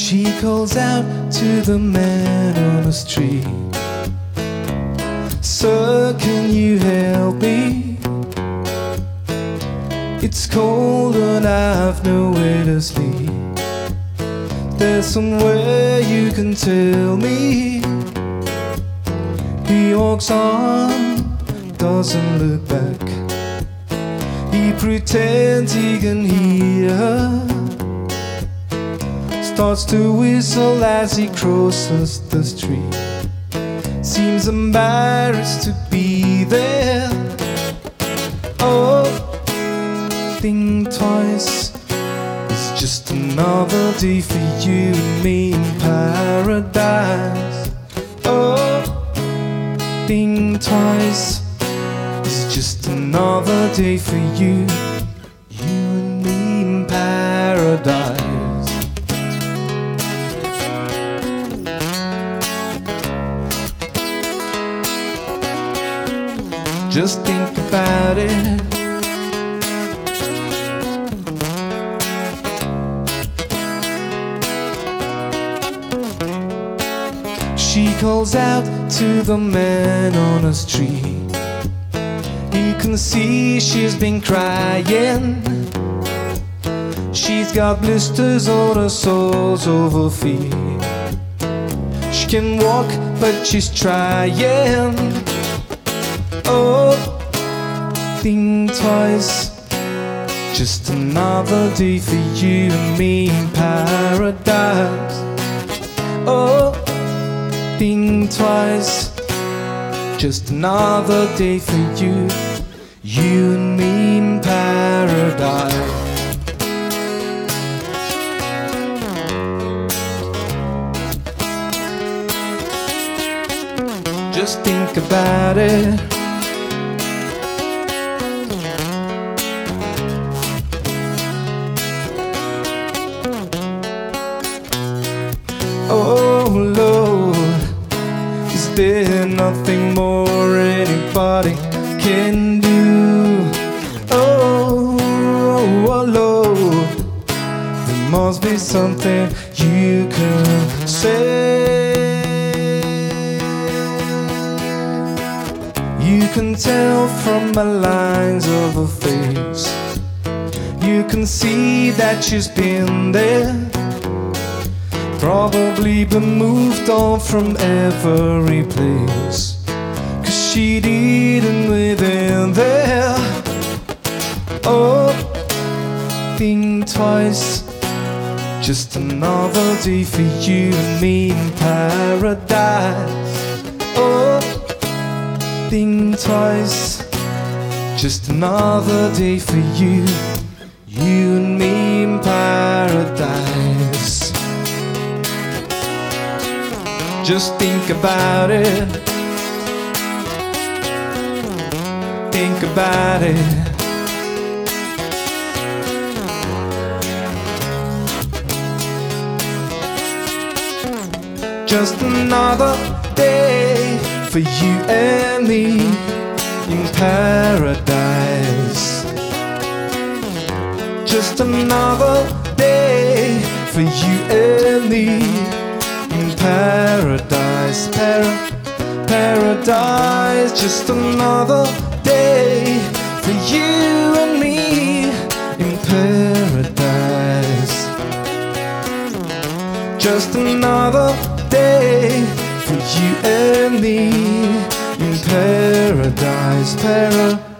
She calls out to the man on the street, "Sir, can you help me? It's cold and I've nowhere to sleep. There's somewhere you can tell me." He walks on, doesn't look back. He pretends he can hear her, starts to whistle as he crosses the street. Seems embarrassed to be there. Oh, think twice. It's just another day for you and me in paradise. Oh, think twice. It's just another day for you, you and me in paradise. Just think about it. She calls out to the man on the street. He can see she's been crying. She's got blisters on her soles of her feet. She can walk, but she's trying. Oh, think twice. Just another day for you and me in paradise. Oh, think twice. Just another day for you, you and me in paradise. Just think about it. Oh Lord, is there nothing more anybody can do? Oh, oh Lord, there must be something you can say. You can tell from the lines of her face. You can see that she's been there, probably been moved on from every place, 'cause she didn't live in there. Oh, think twice. Just another day for you and me in paradise. Oh, think twice. Just another day for you, you and me in paradise. Just think about it. Think about it. Just another day for you and me in paradise. Just another day for you and me in paradise. Paradise. Just another day for you and me in paradise. Just another day for you and me in paradise.